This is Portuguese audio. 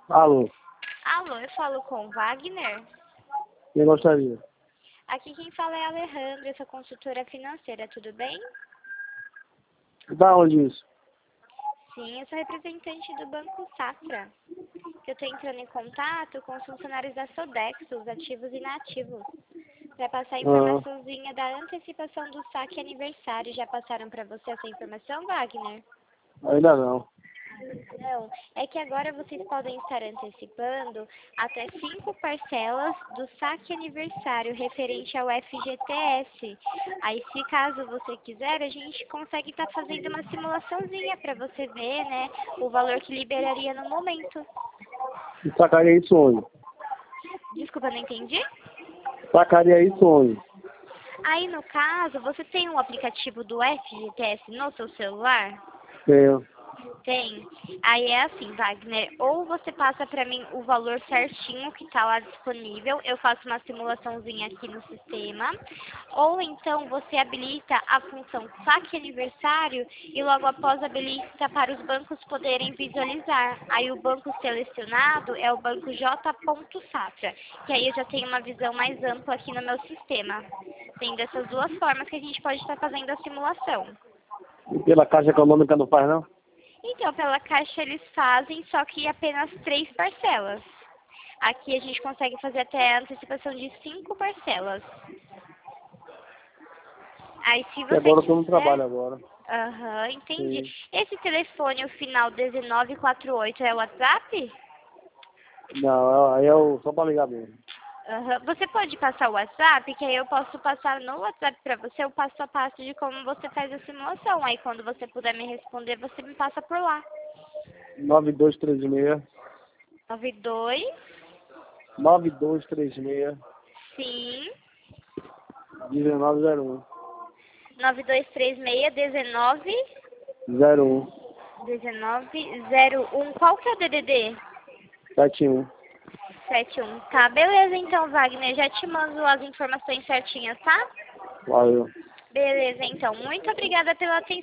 Alô, Alô, eu falo com o Wagner? quem gostaria? Aqui quem fala é a Alejandra, eu sou consultora financeira, tudo bem? Da onde isso? Sim, eu sou representante do Banco Safra. Eu estou entrando em contato com os funcionários da Sodex, os ativos e inativos, para passar a Ah, informaçãozinha da antecipação do saque aniversário. Já passaram para você essa informação, Wagner? ainda não. Não, é que agora vocês podem estar antecipando até 5 parcelas do saque aniversário referente ao FGTS. Aí, se caso você quiser, a gente consegue estar fazendo uma simulaçãozinha para você ver, né, o valor que liberaria no momento. E sacaria isso onde? Desculpa, não entendi? Sacaria isso onde? Aí, no caso, você tem um aplicativo do FGTS no seu celular? Tenho. Tem. Aí é assim, Wagner, ou você passa para mim o valor certinho que está lá disponível, eu faço uma simulaçãozinha aqui no sistema, ou então você habilita a função saque aniversário e logo após habilita para os bancos poderem visualizar. Aí o banco selecionado é o banco J. Safra, que aí eu já tenho uma visão mais ampla aqui no meu sistema. Tem dessas duas formas que a gente pode estar fazendo a simulação. E pela Caixa Econômica não faz, não? Então, pela Caixa eles fazem, só que apenas 3 parcelas. Aqui a gente consegue fazer até a antecipação de 5 parcelas. Aí, se E você agora eu tô no quiser... trabalho agora. Aham, entendi. Sim. Esse telefone, o final 1948, é o WhatsApp? Não, aí é só pra ligar mesmo. Aham. Você pode passar o WhatsApp, que aí eu posso passar no WhatsApp pra você o passo a passo de como você faz a simulação. Aí, quando você puder me responder, você me passa por lá. 9236 92, 9236 sim, 1901 9236 19 01 1901. Qual que é o DDD? 71. 71. Tá, beleza então, Wagner. Já te mando as informações certinhas, tá? Valeu. Beleza, então. Muito obrigada pela atenção.